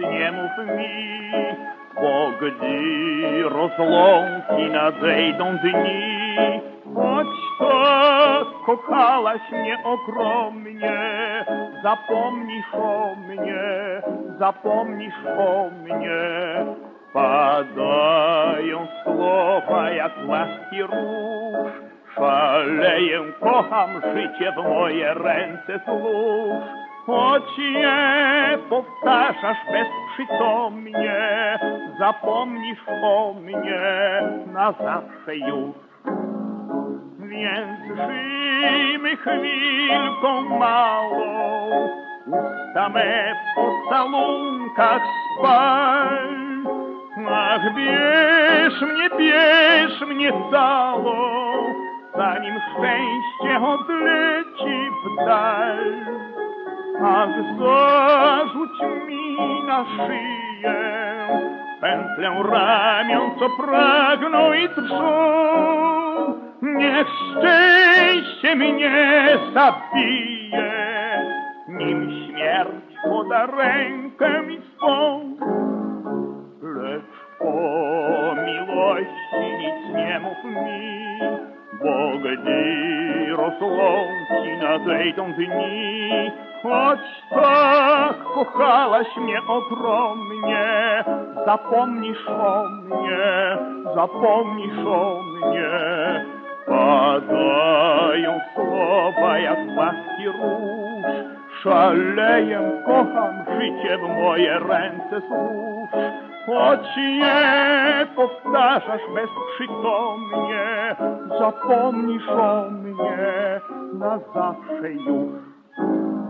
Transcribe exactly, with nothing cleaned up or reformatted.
nie mów mi, bo gdy rozłąki nadejdą dni, choć tak kochałaś mnie ogromnie, zapomnisz o mnie, zapomnisz o mnie. Padają słowa jak łaski róż, szaleję, kocham życie, w moje ręce złóż. Choć je powtarzasz bezprzytomnie, zapomnisz o mnie na zawsze już. Więc żyjmy chwilką małą, usta me w pocałunkach spal. Ach, bierz mnie, bierz mnie całą, zanim szczęście odleci w dal. Ach, zarzuć mi na szyję pętlę ramion, co pragną i drżą. Niech szczęście mnie zabije, nim śmierć poda rękę mi swą. Lecz o miłości nic nie mów mi, bo gdy rozłąki nadejdą dni, choć tak kochałaś mnie ogromnie, zapomnisz o mnie, zapomnisz o mnie. Padają słowa jak łaski róż, szaleję, kocham życie, w moje ręce złóż. Choć je powtarzasz bezprzytomnie, zapomnisz o mnie na zawsze już.